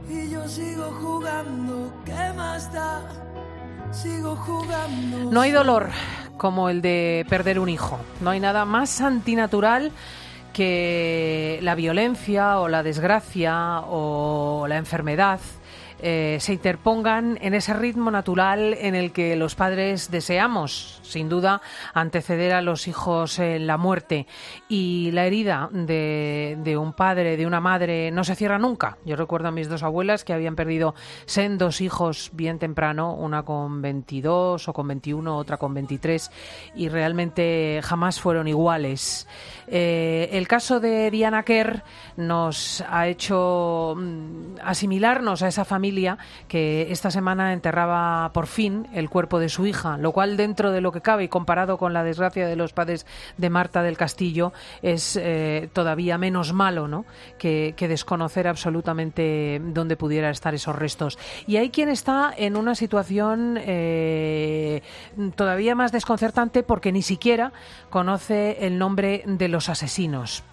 y yo sigo jugando, ¿qué más da? Sigo jugando. No hay dolor como el de perder un hijo. No hay nada más antinatural que la violencia o la desgracia o la enfermedad se interpongan en ese ritmo natural en el que los padres deseamos, sin duda, anteceder a los hijos en la muerte. Y la herida de un padre, de una madre, no se cierra nunca. Yo recuerdo a mis dos abuelas que habían perdido sendos hijos bien temprano, una con 22 o con 21, otra con 23, y realmente jamás fueron iguales. El caso de Diana Quer nos ha hecho asimilarnos a esa familia que esta semana enterraba por fin el cuerpo de su hija, lo cual, dentro de lo que cabe y comparado con la desgracia de los padres de Marta del Castillo, es todavía menos malo, ¿no?, que desconocer absolutamente dónde pudiera estar esos restos. Y hay quien está en una situación todavía más desconcertante porque ni siquiera conoce el nombre de los asesinos.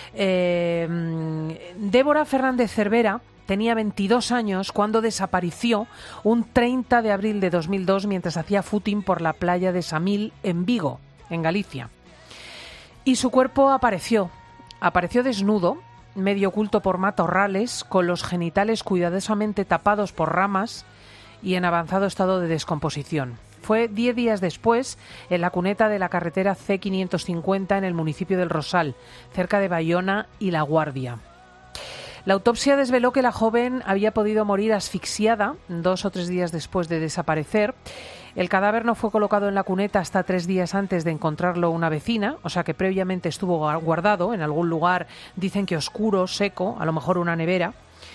Débora Fernández Cervera tenía 22 años cuando desapareció un 30 de abril de 2002 mientras hacía footing por la playa de Samil, en Vigo, en Galicia. Y su cuerpo apareció desnudo, medio oculto por matorrales, con los genitales cuidadosamente tapados por ramas y en avanzado estado de descomposición. Fue 10 días después, en la cuneta de la carretera C550 en el municipio del Rosal, cerca de Bayona y La Guardia. La autopsia desveló que la joven había podido morir asfixiada 2 o 3 días después de desaparecer. El cadáver no fue colocado en la cuneta hasta 3 días antes de encontrarlo una vecina, o sea que previamente estuvo guardado en algún lugar, dicen que oscuro, seco, a lo mejor una nevera.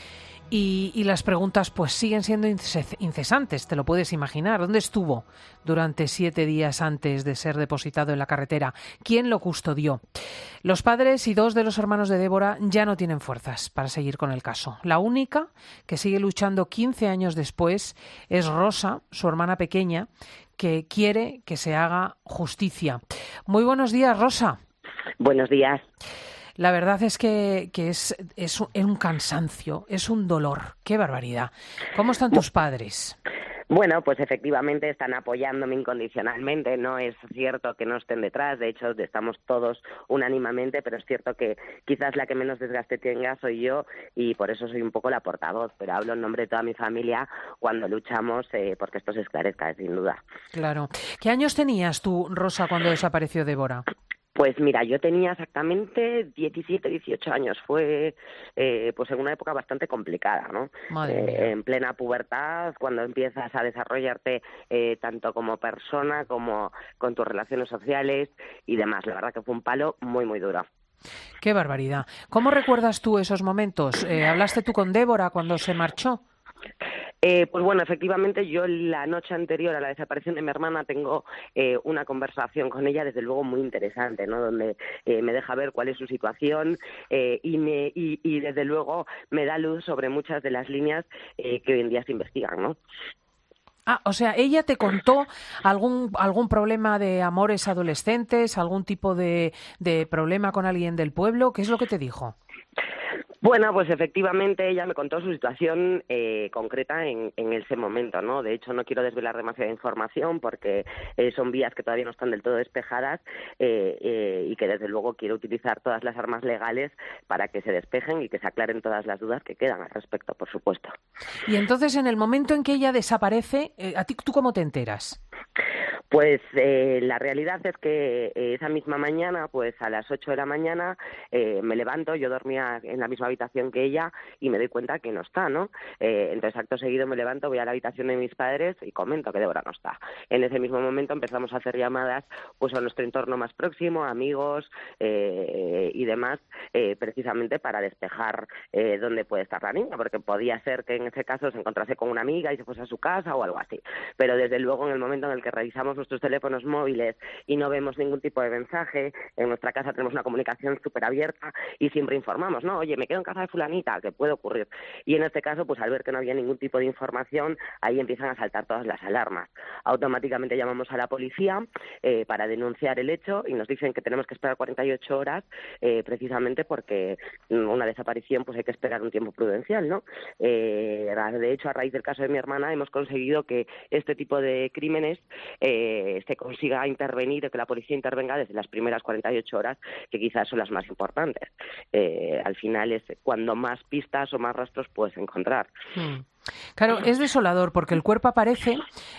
Y las preguntas pues siguen siendo incesantes, te lo puedes imaginar. ¿Dónde estuvo durante 7 días antes de ser depositado en la carretera? ¿Quién lo custodió? Los padres y 2 de los hermanos de Débora ya no tienen fuerzas para seguir con el caso. La única que sigue luchando 15 años después es Rosa, su hermana pequeña, que quiere que se haga justicia. Muy buenos días, Rosa. Buenos días. La verdad es que es un cansancio, es un dolor. ¡Qué barbaridad! ¿Cómo están tus padres? Bueno, pues efectivamente están apoyándome incondicionalmente. No es cierto que no estén detrás, de hecho estamos todos unánimemente, pero es cierto que quizás la que menos desgaste tenga soy yo y por eso soy un poco la portavoz, pero hablo en nombre de toda mi familia cuando luchamos porque esto se esclarezca, sin duda. Claro. ¿Qué años tenías tú, Rosa, cuando desapareció Débora? Pues mira, yo tenía exactamente 17, 18 años. Fue pues en una época bastante complicada, ¿no? En plena pubertad, cuando empiezas a desarrollarte tanto como persona como con tus relaciones sociales y demás. La verdad que fue un palo muy, muy duro. ¡Qué barbaridad! ¿Cómo recuerdas tú esos momentos? ¿Hablaste tú con Débora cuando se marchó? Pues bueno, efectivamente yo la noche anterior a la desaparición de mi hermana tengo una conversación con ella, desde luego muy interesante, ¿no? Donde me deja ver cuál es su situación y desde luego me da luz sobre muchas de las líneas que hoy en día se investigan, ¿no? Ah, o sea, ella te contó algún problema de amores adolescentes, algún tipo de problema con alguien del pueblo. ¿Qué es lo que te dijo? Bueno, pues efectivamente ella me contó su situación concreta en ese momento, ¿no? De hecho, no quiero desvelar demasiada información porque son vías que todavía no están del todo despejadas y que desde luego quiero utilizar todas las armas legales para que se despejen y que se aclaren todas las dudas que quedan al respecto, por supuesto. Y entonces, en el momento en que ella desaparece, ¿a ti tú cómo te enteras? Pues la realidad es que esa misma mañana, pues a las 8 de la mañana, me levanto, yo dormía en la misma habitación que ella y me doy cuenta que no está, ¿no? Entonces, acto seguido me levanto, voy a la habitación de mis padres y comento que Débora no está. En ese mismo momento empezamos a hacer llamadas pues a nuestro entorno más próximo, amigos y demás, precisamente para despejar dónde puede estar la niña, porque podía ser que en ese caso se encontrase con una amiga y se fuese a su casa o algo así. Pero desde luego en el momento en el el que revisamos nuestros teléfonos móviles y no vemos ningún tipo de mensaje. En nuestra casa tenemos una comunicación súper abierta y siempre informamos, ¿no? Oye, me quedo en casa de fulanita, que puede ocurrir. Y en este caso, pues al ver que no había ningún tipo de información, ahí empiezan a saltar todas las alarmas. Automáticamente llamamos a la policía para denunciar el hecho y nos dicen que tenemos que esperar 48 horas precisamente porque una desaparición pues hay que esperar un tiempo prudencial, ¿no? De hecho, a raíz del caso de mi hermana hemos conseguido que este tipo de crímenes se consiga intervenir, que la policía intervenga desde las primeras 48 horas, que quizás son las más importantes. Al final es cuando más pistas o más rastros puedes encontrar. Claro, es desolador porque el cuerpo aparece,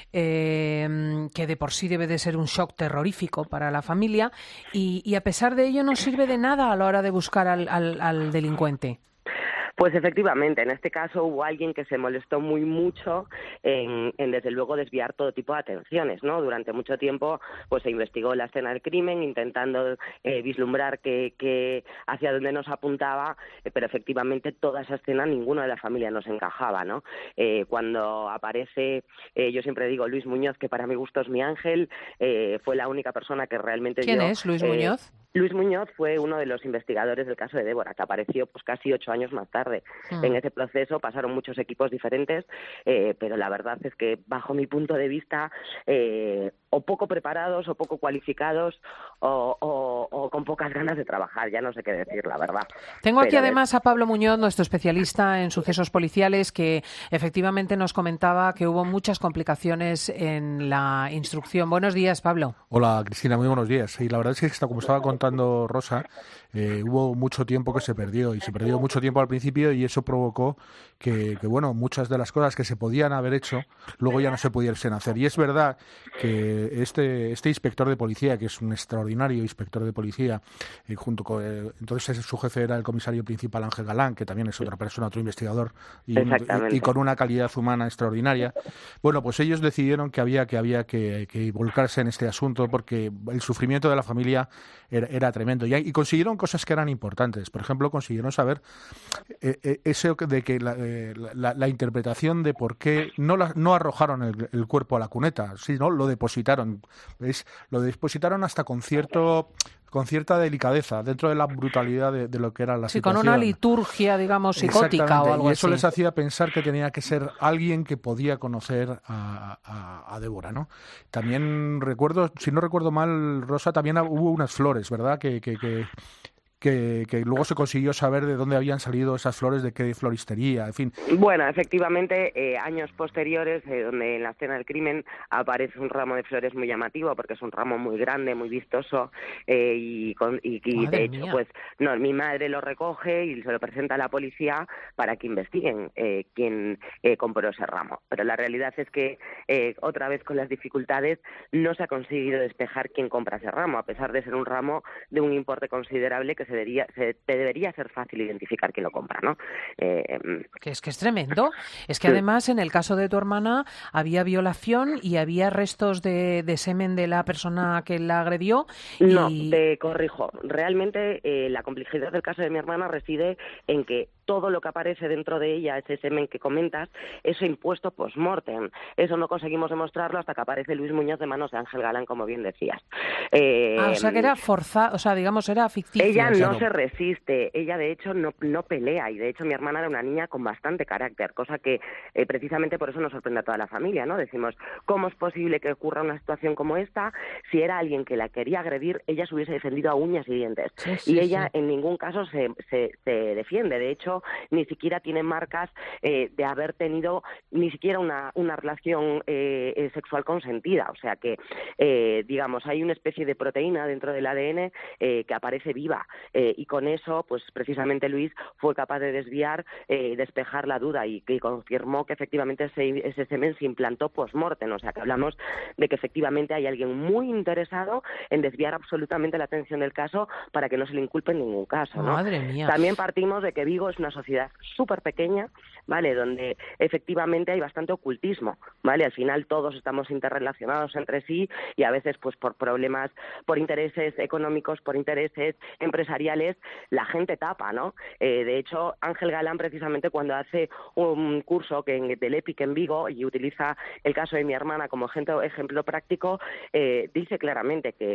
que de por sí debe de ser un shock terrorífico para la familia, y a pesar de ello no sirve de nada a la hora de buscar al delincuente. Pues efectivamente, en este caso hubo alguien que se molestó mucho en desde luego desviar todo tipo de atenciones, ¿no? Durante mucho tiempo pues se investigó la escena del crimen intentando vislumbrar que hacia dónde nos apuntaba, pero efectivamente toda esa escena ninguno de la familia nos encajaba, ¿no? Cuando aparece, yo siempre digo Luis Muñoz, que para mi gusto es mi ángel, fue la única persona que realmente ¿Quién es Luis Muñoz? Luis Muñoz fue uno de los investigadores del caso de Débora, que apareció pues casi 8 años más tarde. En ese proceso pasaron muchos equipos diferentes, pero la verdad es que, bajo mi punto de vista, o poco preparados, o poco cualificados, o con pocas ganas de trabajar, ya no sé qué decir, la verdad. Tengo aquí además a Pablo Muñoz, nuestro especialista en sucesos policiales, que efectivamente nos comentaba que hubo muchas complicaciones en la instrucción. Buenos días, Pablo. Hola, Cristina, muy buenos días. Y la verdad es que, como estaba contando Rosa, hubo mucho tiempo que se perdió, y se perdió mucho tiempo al principio, y eso provocó que bueno, muchas de las cosas que se podían haber hecho luego ya no se pudiesen hacer. Y es verdad que este inspector de policía, que es un extraordinario inspector de policía, junto con entonces su jefe era el comisario principal Ángel Galán, que también es otra persona, otro investigador, y con una calidad humana extraordinaria. Bueno, pues ellos decidieron que había que involucrarse en este asunto porque el sufrimiento de la familia era tremendo, y consiguieron cosas que eran importantes. Por ejemplo, consiguieron saber eso de que la interpretación de por qué no arrojaron el cuerpo a la cuneta, sino lo depositaron. ¿Veis? Lo depositaron hasta con cierta delicadeza, dentro de la brutalidad de lo que era la situación. Sí, con una liturgia, digamos, psicótica o algo así. Y eso les hacía pensar que tenía que ser alguien que podía conocer a Débora, ¿no? También recuerdo, si no recuerdo mal, Rosa, también hubo unas flores, ¿verdad?, que luego se consiguió saber de dónde habían salido esas flores, de qué floristería, en fin. Bueno, efectivamente, años posteriores, donde en la escena del crimen aparece un ramo de flores muy llamativo, porque es un ramo muy grande, muy vistoso, y de hecho, pues, no, mi madre lo recoge y se lo presenta a la policía para que investiguen quién compró ese ramo. Pero la realidad es que, otra vez con las dificultades, no se ha conseguido despejar quién compra ese ramo, a pesar de ser un ramo de un importe considerable que debería ser fácil identificar quién lo compra, ¿no? Que es tremendo. Es que además en el caso de tu hermana había violación y había restos de semen de la persona que la agredió. No, te corrijo. Realmente la complejidad del caso de mi hermana reside en que todo lo que aparece dentro de ella, ese semen que comentas, es impuesto post-mortem. Eso no conseguimos demostrarlo hasta que aparece Luis Muñoz de manos de Ángel Galán, como bien decías. O sea que era forzado, o sea, digamos, era ficticio. Ella no se resiste, ella de hecho no pelea, y de hecho mi hermana era una niña con bastante carácter, cosa que precisamente por eso nos sorprende a toda la familia, ¿no? Decimos, ¿cómo es posible que ocurra una situación como esta? Si era alguien que la quería agredir, ella se hubiese defendido a uñas y dientes. Sí, y ella en ningún caso se defiende. De hecho, ni siquiera tiene marcas de haber tenido ni siquiera una relación sexual consentida. O sea que, digamos, hay una especie de proteína dentro del ADN que aparece viva. Y con eso, pues precisamente Luis fue capaz de desviar, despejar la duda y confirmó que efectivamente ese semen se implantó post-mortem. O sea que hablamos de que efectivamente hay alguien muy interesado en desviar absolutamente la atención del caso para que no se le inculpe en ningún caso, ¿no? Madre mía. También partimos de que Vigo es una sociedad súper pequeña, ¿vale? Donde efectivamente hay bastante ocultismo, ¿vale? Al final todos estamos interrelacionados entre sí y a veces pues por problemas, por intereses económicos, por intereses empresariales, la gente tapa, ¿no? De hecho, Ángel Galán precisamente cuando hace un curso del EPIC en Vigo y utiliza el caso de mi hermana como ejemplo práctico, dice claramente que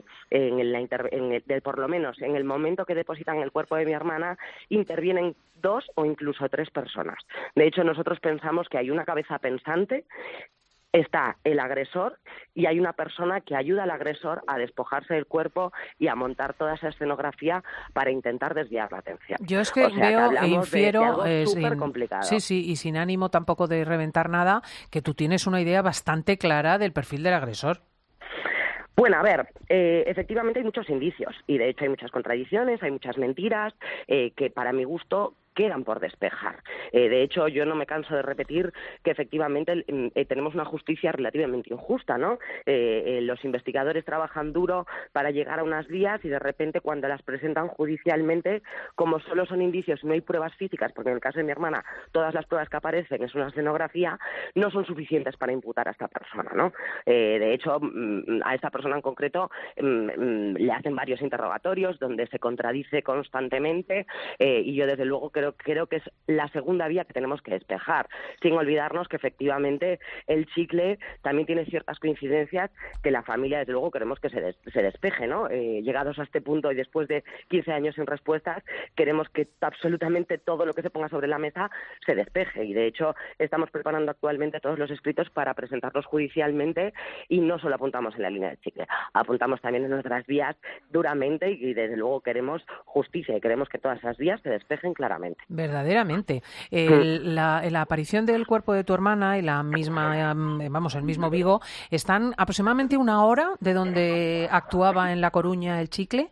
por lo menos en el momento que depositan el cuerpo de mi hermana intervienen 2 o incluso 3 personas. De hecho, nosotros pensamos que hay una cabeza pensante, está el agresor y hay una persona que ayuda al agresor a despojarse del cuerpo y a montar toda esa escenografía para intentar desviar la atención. Yo es que veo e infiero, de algo súper complicado. Sí, y sin ánimo tampoco de reventar nada, que tú tienes una idea bastante clara del perfil del agresor. Bueno, a ver, efectivamente hay muchos indicios y de hecho hay muchas contradicciones, hay muchas mentiras que para mi gusto quedan por despejar. De hecho, yo no me canso de repetir que efectivamente tenemos una justicia relativamente injusta, ¿no? Los investigadores trabajan duro para llegar a unas vías y de repente cuando las presentan judicialmente, como solo son indicios y no hay pruebas físicas, porque en el caso de mi hermana todas las pruebas que aparecen es una escenografía, no son suficientes para imputar a esta persona, ¿no? De hecho, a esta persona en concreto le hacen varios interrogatorios donde se contradice constantemente y yo desde luego creo que es la segunda vía que tenemos que despejar, sin olvidarnos que efectivamente el chicle también tiene ciertas coincidencias que la familia desde luego queremos que se despeje, ¿no? Llegados a este punto y después de 15 años sin respuestas, queremos que absolutamente todo lo que se ponga sobre la mesa se despeje y de hecho estamos preparando actualmente todos los escritos para presentarlos judicialmente y no solo apuntamos en la línea del chicle, apuntamos también en nuestras vías duramente y desde luego queremos justicia y queremos que todas esas vías se despejen claramente. Verdaderamente. La aparición del cuerpo de tu hermana y la misma, el mismo Vigo, ¿están aproximadamente una hora de donde actuaba en La Coruña el chicle?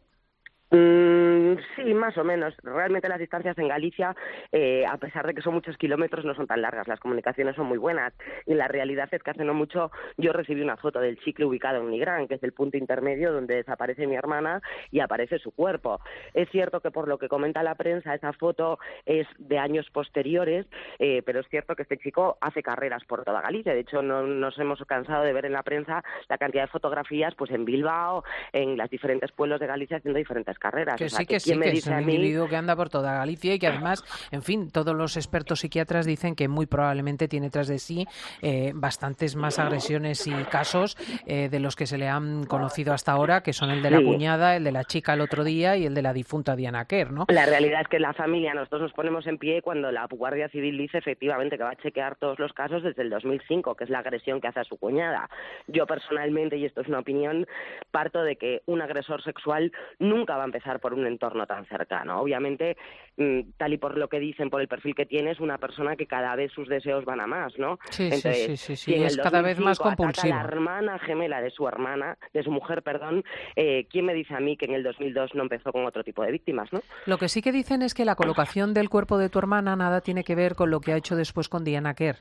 Sí, más o menos. Realmente las distancias en Galicia, a pesar de que son muchos kilómetros, no son tan largas. Las comunicaciones son muy buenas. Y la realidad es que hace no mucho yo recibí una foto del chicle ubicado en Nigrán, que es el punto intermedio donde desaparece mi hermana y aparece su cuerpo. Es cierto que por lo que comenta la prensa, esa foto es de años posteriores, pero es cierto que este chico hace carreras por toda Galicia. De hecho, no nos hemos cansado de ver en la prensa la cantidad de fotografías pues en Bilbao, en los diferentes pueblos de Galicia haciendo diferentes carreras. Que sí, que es un individuo que anda por toda Galicia y que además, en fin, todos los expertos psiquiatras dicen que muy probablemente tiene tras de sí bastantes más agresiones y casos de los que se le han conocido hasta ahora, que son el de la cuñada, el de la chica el otro día y el de la difunta Diana Quer, ¿no? La realidad es que la familia, nosotros nos ponemos en pie cuando la Guardia Civil dice efectivamente que va a chequear todos los casos desde el 2005, que es la agresión que hace a su cuñada. Yo personalmente, y esto es una opinión, parto de que un agresor sexual nunca va a empezar por un entorno tan cercano. Obviamente, tal y por lo que dicen, por el perfil que tiene, es una persona que cada vez sus deseos van a más, ¿no? Sí, entonces, sí. Es cada vez más compulsivo. La hermana gemela de su mujer, ¿quién me dice a mí que en el 2002 no empezó con otro tipo de víctimas, no? Lo que sí que dicen es que la colocación del cuerpo de tu hermana nada tiene que ver con lo que ha hecho después con Diana Quer.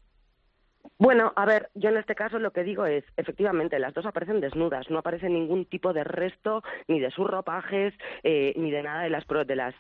Bueno, a ver, yo en este caso lo que digo es, efectivamente, las dos aparecen desnudas, no aparece ningún tipo de resto ni de sus ropajes ni de nada de las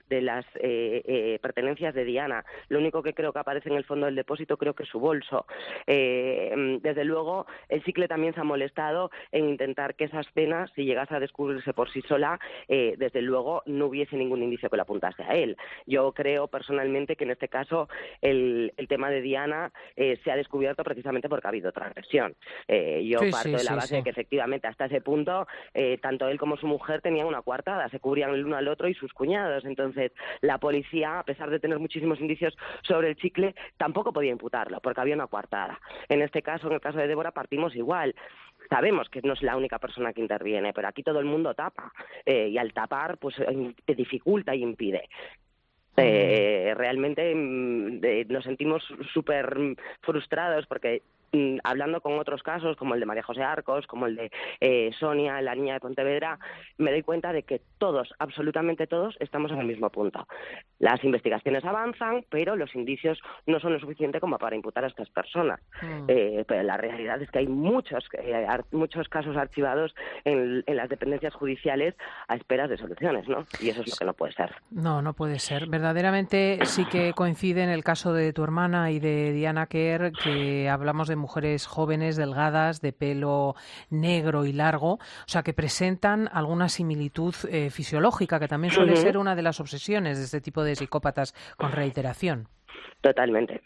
pertenencias de Diana. Lo único que creo que aparece en el fondo del depósito creo que es su bolso. Desde luego, el chicle también se ha molestado en intentar que esa escena, si llegase a descubrirse por sí sola, desde luego no hubiese ningún indicio que la apuntase a él. Yo creo personalmente que en este caso el tema de Diana se ha descubierto precisamente porque ha habido otra agresión. Yo parto de la base de que efectivamente hasta ese punto tanto él como su mujer tenían una coartada, se cubrían el uno al otro y sus cuñados. Entonces la policía, a pesar de tener muchísimos indicios sobre el chicle, tampoco podía imputarlo porque había una coartada. En este caso, en el caso de Débora, partimos igual. Sabemos que no es la única persona que interviene, pero aquí todo el mundo tapa y al tapar pues te dificulta y impide. Realmente nos sentimos súper frustrados porque hablando con otros casos, como el de María José Arcos, como el de Sonia, la niña de Pontevedra, me doy cuenta de que todos, absolutamente todos, estamos en el mismo punto. Las investigaciones avanzan, pero los indicios no son lo suficiente como para imputar a estas personas. Pero la realidad es que hay muchos casos archivados en las dependencias judiciales a esperas de soluciones, ¿no? Y eso es lo que no puede ser. No puede ser. Verdaderamente sí que coincide en el caso de tu hermana y de Diana Quer, que hablamos de mujeres jóvenes, delgadas, de pelo negro y largo, o sea, que presentan alguna similitud fisiológica, que también suele ser una de las obsesiones de este tipo de psicópatas con reiteración. Totalmente.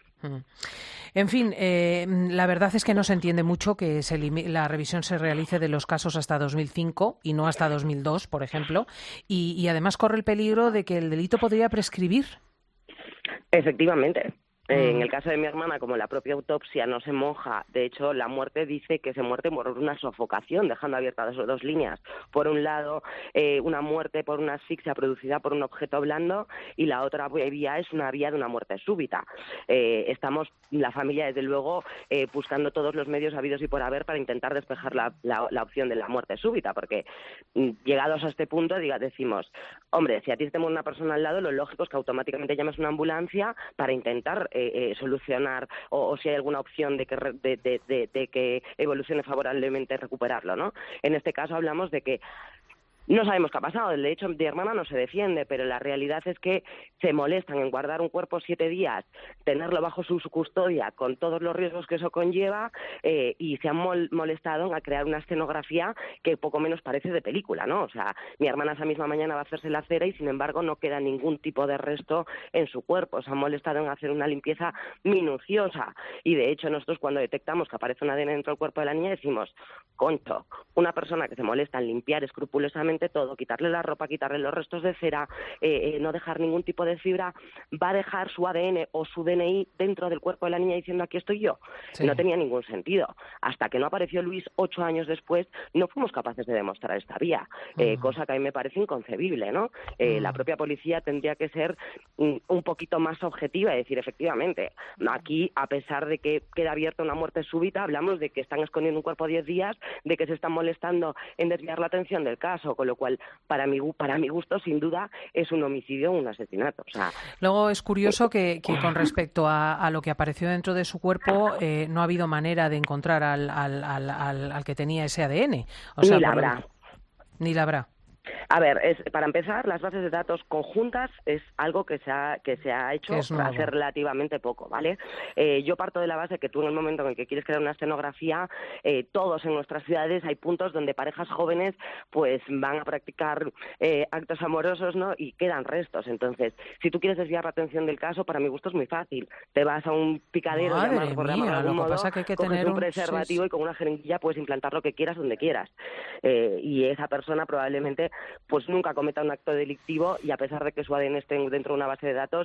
En fin, la verdad es que no se entiende mucho que la revisión se realice de los casos hasta 2005 y no hasta 2002, por ejemplo, y además corre el peligro de que el delito podría prescribir. Efectivamente. En el caso de mi hermana, como la propia autopsia no se moja, de hecho la muerte dice que se muere por una sofocación, dejando abiertas dos líneas. Por un lado, una muerte por una asfixia producida por un objeto blando, y la otra vía es una vía de una muerte súbita. Estamos, la familia, desde luego, buscando todos los medios habidos y por haber para intentar despejar la opción de la muerte súbita, porque llegados a este punto decimos, hombre, si a ti te muere una persona al lado, lo lógico es que automáticamente llames una ambulancia para intentar solucionar o si hay alguna opción de que evolucione favorablemente recuperarlo, ¿no? En este caso hablamos de que no sabemos qué ha pasado. De hecho, mi hermana no se defiende, pero la realidad es que se molestan en guardar un cuerpo 7 días, tenerlo bajo su custodia con todos los riesgos que eso conlleva, y se han molestado en crear una escenografía que poco menos parece de película, ¿no? O sea, mi hermana esa misma mañana va a hacerse la cera y, sin embargo, no queda ningún tipo de resto en su cuerpo. Se han molestado en hacer una limpieza minuciosa. Y, de hecho, nosotros cuando detectamos que aparece un ADN dentro del cuerpo de la niña decimos, concho, una persona que se molesta en limpiar escrupulosamente todo, quitarle la ropa, quitarle los restos de cera, no dejar ningún tipo de fibra, va a dejar su ADN o su DNI dentro del cuerpo de la niña diciendo aquí estoy yo. Sí. No tenía ningún sentido. Hasta que no apareció Luis 8 años después, no fuimos capaces de demostrar esta vía, cosa que a mí me parece inconcebible, ¿no? La propia policía tendría que ser un poquito más objetiva y decir, efectivamente, aquí, a pesar de que queda abierta una muerte súbita, hablamos de que están escondiendo un cuerpo 10 días, de que se están molestando en desviar la atención del caso, con lo cual, para mi gusto, sin duda, es un homicidio o un asesinato. O sea, luego es curioso que con respecto a lo que apareció dentro de su cuerpo, no ha habido manera de encontrar al que tenía ese ADN. O sea, ni la habrá. A ver, para empezar, las bases de datos conjuntas es algo que se ha hecho hace relativamente poco, ¿vale? Yo parto de la base que tú, en el momento en el que quieres crear una escenografía, todos en nuestras ciudades hay puntos donde parejas jóvenes pues van a practicar actos amorosos, ¿no? Y quedan restos. Entonces, si tú quieres desviar la atención del caso, para mi gusto es muy fácil. Te vas a un picadero, por llamarlo de algún modo, coges un preservativo y con una jeringuilla puedes implantar lo que quieras donde quieras. Y esa persona probablemente pues nunca cometa un acto delictivo, y a pesar de que su ADN esté dentro de una base de datos,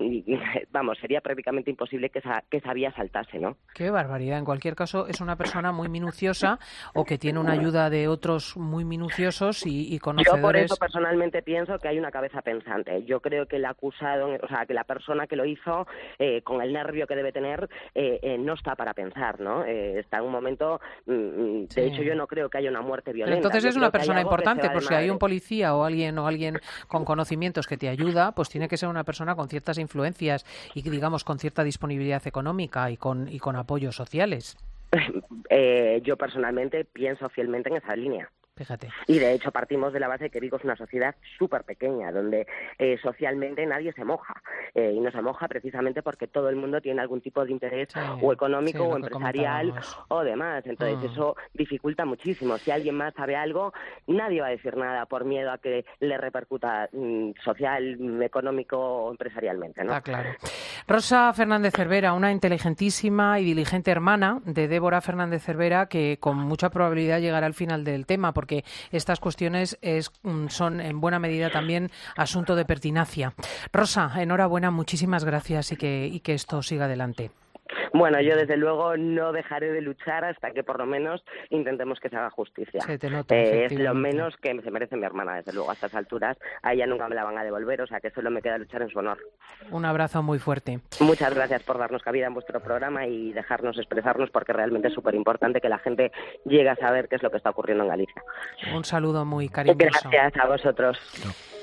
vamos, sería prácticamente imposible que esa vía saltase, ¿no? Qué barbaridad. En cualquier caso, es una persona muy minuciosa o que tiene una ayuda de otros muy minuciosos y conocedores. Yo por eso personalmente pienso que hay una cabeza pensante. Yo creo que el acusado, o sea, que la persona que lo hizo, con el nervio que debe tener, no está para pensar, ¿no? Está en un momento, de hecho, yo no creo que haya una muerte violenta. Entonces es una persona importante, por si hay un policía o alguien con conocimientos que te ayuda, pues tiene que ser una persona con ciertas influencias y, digamos, con cierta disponibilidad económica y con apoyos sociales. Yo personalmente pienso fielmente en esa línea. Fíjate. Y de hecho partimos de la base de que Vigo es una sociedad súper pequeña, donde socialmente nadie se moja. Y no se moja precisamente porque todo el mundo tiene algún tipo de interés, o económico, o empresarial, o demás. Entonces eso dificulta muchísimo. Si alguien más sabe algo, nadie va a decir nada por miedo a que le repercuta social, económico o empresarialmente, ¿no? Ah, claro. Rosa Fernández Cervera, una inteligentísima y diligente hermana de Débora Fernández Cervera, que con mucha probabilidad llegará al final del tema, porque estas cuestiones son en buena medida también asunto de pertinacia. Rosa, enhorabuena, muchísimas gracias y que esto siga adelante. Bueno, yo desde luego no dejaré de luchar hasta que por lo menos intentemos que se haga justicia. Se te nota, Es lo menos que se merece mi hermana, desde luego, a estas alturas. A ella nunca me la van a devolver, o sea que solo me queda luchar en su honor. Un abrazo muy fuerte. Muchas gracias por darnos cabida en vuestro programa y dejarnos expresarnos, porque realmente es súper importante que la gente llegue a saber qué es lo que está ocurriendo en Galicia. Un saludo muy cariñoso. Gracias a vosotros. No.